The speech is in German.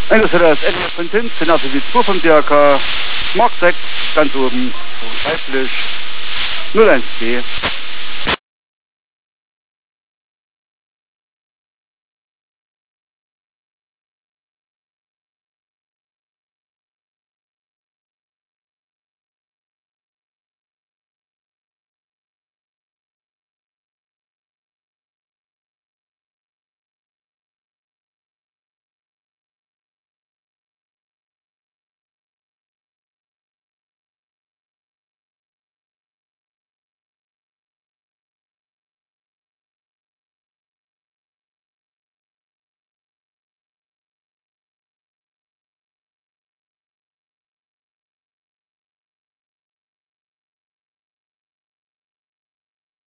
Das ist das Ende von Tint, genauso wie 2 vom DRK, Mark 6, ganz oben, weiblich, 012.